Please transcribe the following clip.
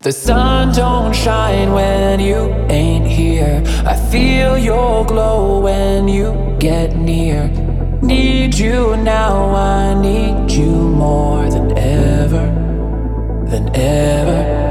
The sun don't shine when you ain't here. I feel your glow when you get near. Need you now, I need you more than ever, than ever.